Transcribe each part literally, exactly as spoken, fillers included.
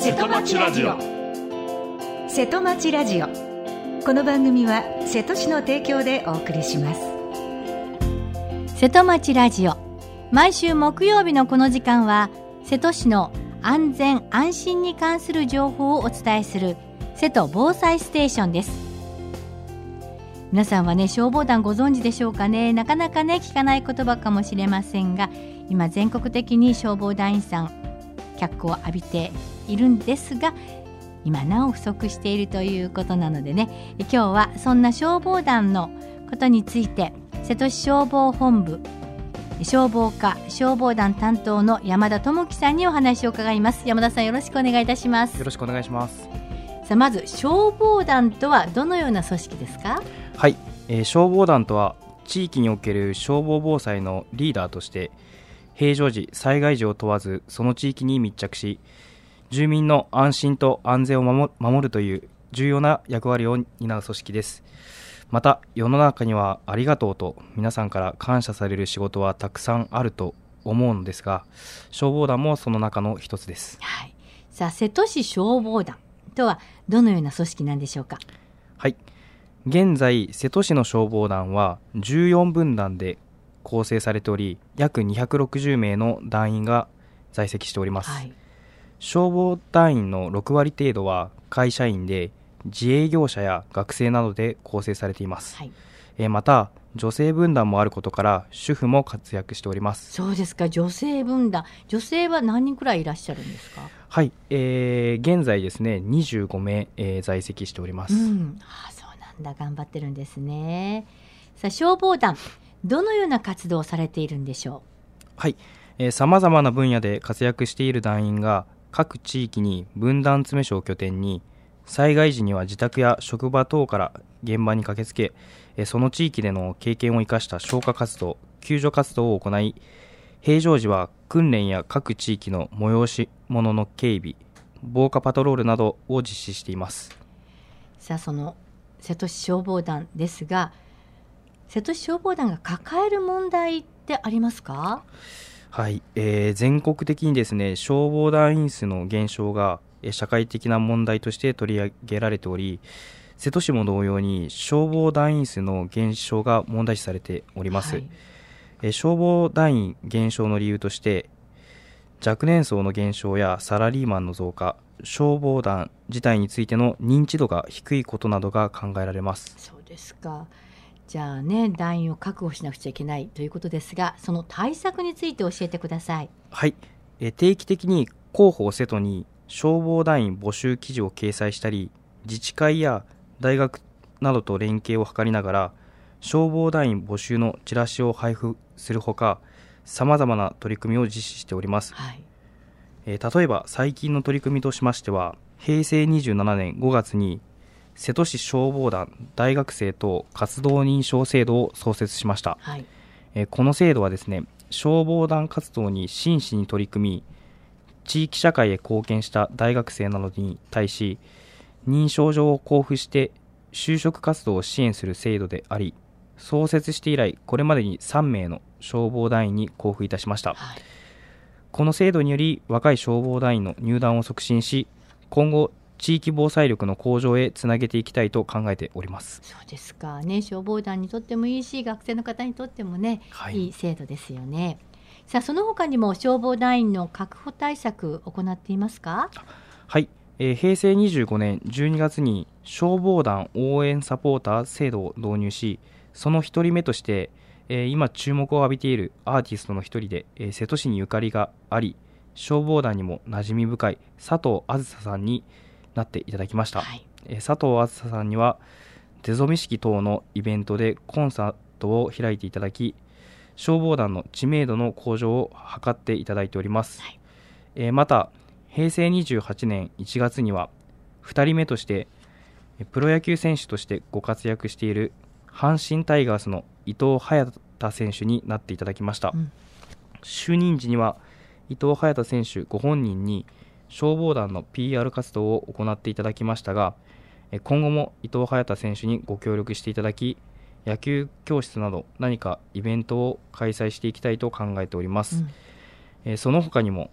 瀬戸町ラジオ。 瀬戸町ラジオ、この番組は瀬戸市の提供でお送りします。 瀬戸町ラジオ、毎週木曜日のこの時間は瀬戸市の安全安心に関する情報をお伝えする瀬戸防災ステーションです。皆さんはね、消防団ご存知でしょうかね。なかなかね聞かない言葉かもしれませんが、今全国的に消防団員さん脚光を浴びているんですが、今なお不足しているということなのでね、今日はそんな消防団のことについて瀬戸市消防本部消防課消防団担当の山田智樹さんにお話を伺います。山田さん、よろしくお願いいたします。 よろしくお願いします。 さあ、まず消防団とはどのような組織ですか？ はい、えー、消防団とは地域における消防防災のリーダーとして平常時災害時を問わずその地域に密着し、住民の安心と安全を 守, 守るという重要な役割を担う組織です。また世の中にはありがとうと皆さんから感謝される仕事はたくさんあると思うのですが、消防団もその中の一つです。 はい、さあ瀬戸市消防団とはどのような組織なんでしょうか？ はい、現在瀬戸市の消防団はじゅうよんぶんだんで構成されており、約にひゃくろくじゅうめいの団員が在籍しております。はい、消防団員のろくわり程度は会社員で、自営業者や学生などで構成されています。はい、えー、また女性分団もあることから主婦も活躍しております。 そうですか、女性分団、女性は何人くらいいらっしゃるんですか？ はい、えー、現在ですねにじゅうごめい、えー、在籍しております。 うん、ああ、そうなんだ、頑張ってるんですね。さあ消防団、どのような活動をされているんでしょう？ はい、さまざまな分野で活躍している団員が各地域に分団詰所を拠点に、災害時には自宅や職場等から現場に駆けつけ、その地域での経験を生かした消火活動、救助活動を行い、平常時は訓練や各地域の催し物の警備、防火パトロールなどを実施しています。 さあ、その瀬戸市消防団ですが、瀬戸市消防団が抱える問題ってありますか？ はい、えー、全国的にですね、消防団員数の減少が社会的な問題として取り上げられており、瀬戸市も同様に消防団員数の減少が問題視されております。はい、え消防団員減少の理由として、若年層の減少やサラリーマンの増加、消防団自体についての認知度が低いことなどが考えられます。 そうですか。じゃあね、団員を確保しなくちゃいけないということですが、その対策について教えてください。 はい、え定期的に広報瀬戸に消防団員募集記事を掲載したり、自治会や大学などと連携を図りながら消防団員募集のチラシを配布するほか、さまざまな取り組みを実施しております。はい、えー、例えば最近の取り組みとしましては、へいせいにじゅうななねんごがつに瀬戸市消防団大学生等活動認証制度を創設しました。はい、えー、この制度はですね、消防団活動に真摯に取り組み、地域社会へ貢献した大学生などに対し認証状を交付して就職活動を支援する制度であり、創設して以来これまでにさんめいの消防団員に交付いたしました。はい、この制度により若い消防団員の入団を促進し、今後地域防災力の向上へつなげていきたいと考えております。 そうですかね、消防団にとってもいいし、学生の方にとってもね、はい、いい制度ですよね。さあ、その他にも消防団員の確保対策を行っていますか？ はい、えー、へいせいにじゅうごねんじゅうにがつに消防団応援サポーター制度を導入し、その一人目として、えー、今注目を浴びているアーティストの一人で、えー、瀬戸市にゆかりがあり消防団にも馴染み深い佐藤あずささんになっていただきました。はい、えー、佐藤あずささんには出初め式等のイベントでコンサートを開いていただき、消防団の知名度の向上を図っていただいております。はい、えー、またへいせいにじゅうはちねんいちがつにはふたりめとしてプロ野球選手としてご活躍している阪神タイガースの伊藤隼太選手になっていただきました。うん、就任時には伊藤隼太選手ご本人に消防団の ピーアール 活動を行っていただきましたが、今後も伊藤隼太選手にご協力していただき、野球教室など何かイベントを開催していきたいと考えております。うん、えー、その他にも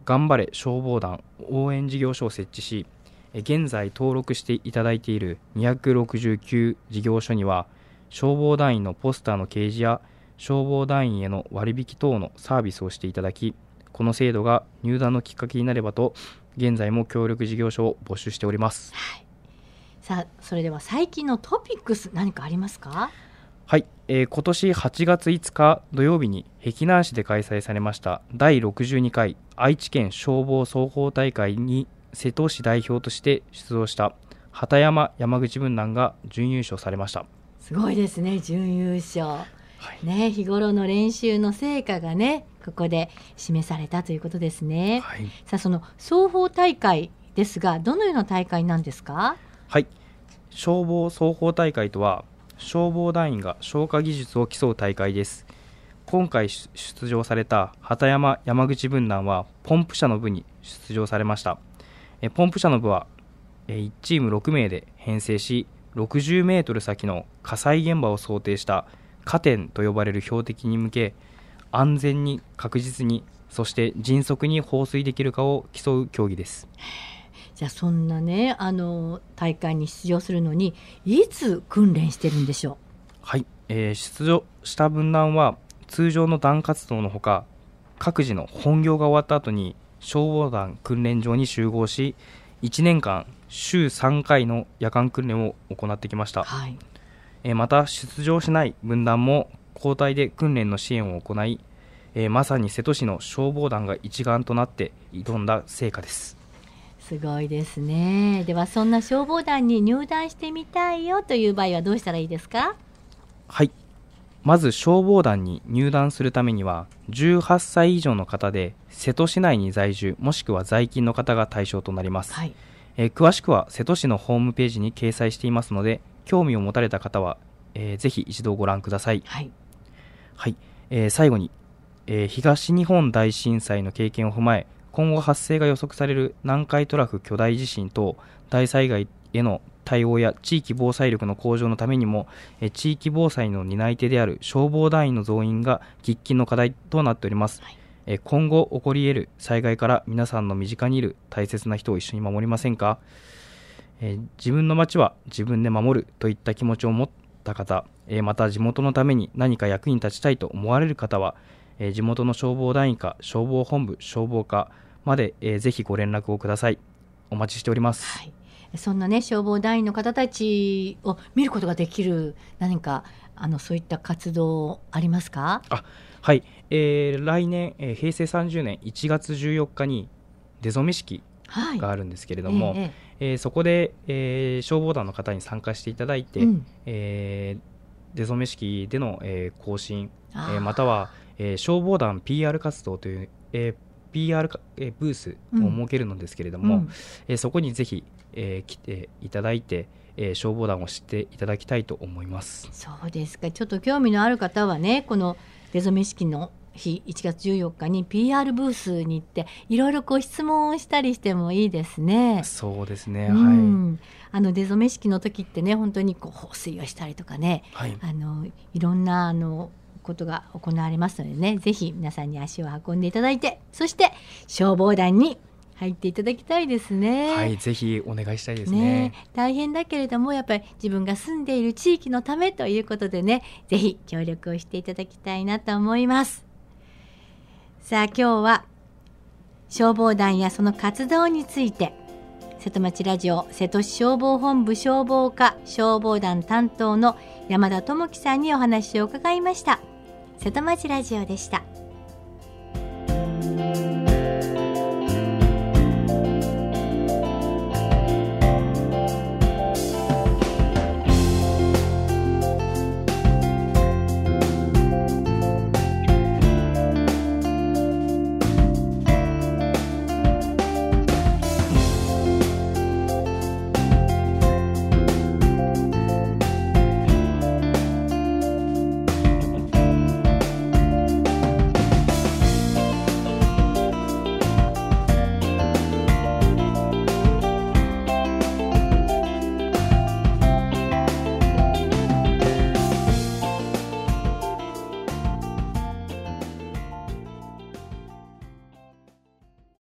頑張れ消防団応援事業所を設置し、現在登録していただいているにひゃくろくじゅうきゅう事業所には消防団員のポスターの掲示や消防団員への割引等のサービスをしていただき、この制度が入団のきっかけになればと現在も協力事業所を募集しております。 はい、さあそれでは最近のトピックス何かありますか？ はい、えー、今年はちがついつか土曜日に碧南市で開催されましただいろくじゅうにかい愛知県消防総合大会に瀬戸市代表として出場した畑山山口分団が準優勝されました。 すごいですね、準優勝、 はいね、日頃の練習の成果がねここで示されたということですね。 はい、 さあその双方大会ですがどのような大会なんですか？ はい、消防双方大会とは消防団員が消火技術を競う大会です。今回出場された畑山山口分団はポンプ車の部に出場されました。えポンプ車の部はいちチームろくめいで編成し、ろくじゅうメートル先の火災現場を想定した火点と呼ばれる標的に向け、安全に確実にそして迅速に放水できるかを競う競技です。 じゃあそんなねあの大会に出場するのにいつ訓練してるんでしょう？ はい、えー、出場した分団は通常の団活動のほか、各自の本業が終わった後に消防団訓練場に集合し、いちねんかん週さんかいの夜間訓練を行ってきました。 はい、 えー、また出場しない分団も交代で訓練の支援を行い、えー、まさに瀬戸市の消防団が一丸となって挑んだ成果です。 すごいですね。ではそんな消防団に入団してみたいよという場合はどうしたらいいですか？ はい、まず消防団に入団するためにはじゅうはっさい以上の方で瀬戸市内に在住もしくは在勤の方が対象となります。はい、えー、詳しくは瀬戸市のホームページに掲載していますので、興味を持たれた方は、えー、ぜひ一度ご覧ください。はい、はい、えー、最後に、えー、東日本大震災の経験を踏まえ、今後発生が予測される南海トラフ巨大地震等大災害への対応や地域防災力の向上のためにも、え地域防災の担い手である消防団員の増員が喫緊の課題となっております。はい、え今後起こり得る災害から皆さんの身近にいる大切な人を一緒に守りませんか？え自分の町は自分で守るといった気持ちを持った方、えまた地元のために何か役に立ちたいと思われる方は、え地元の消防団員か消防本部消防課まで、えー、ぜひご連絡をください。お待ちしております。はい、 そんなね消防団員の方たちを見ることができる何かあのそういった活動ありますか？ あはい、えー、来年、えー、へいせいさんじゅうねんいちがつじゅうよっかに出初め式があるんですけれども、はいえーえー、そこで、えー、消防団の方に参加していただいて、うんえー、出初め式での、えー、行進、えー、または、えー、消防団 ピーアール 活動という、えーピーアール ブースを設けるのですけれども、うんえー、そこにぜひ、えー、来ていただいて、えー、消防団を知っていただきたいと思います。 そうですか。ちょっと興味のある方はねこの出初め式の日いちがつじゅうよっかに ピーアール ブースに行っていろいろこう質問をしたりしてもいいですね。 そうですね、 うん、はい、あの出初め式の時ってね本当にこう放水をしたりとかね、はい、あのいろんなあのことが行われますのでね、ぜひ皆さんに足を運んでいただいて、そして消防団に入っていただきたいですね。 はい、ぜひお願いしたいです ね, ね大変だけれどもやっぱり自分が住んでいる地域のためということでね、ぜひ協力をしていただきたいなと思います。さあ今日は消防団やその活動について瀬戸町ラジオ瀬戸市消防本部消防課消防団担当の山田智樹さんにお話を伺いました。瀬戸町ラジオでした。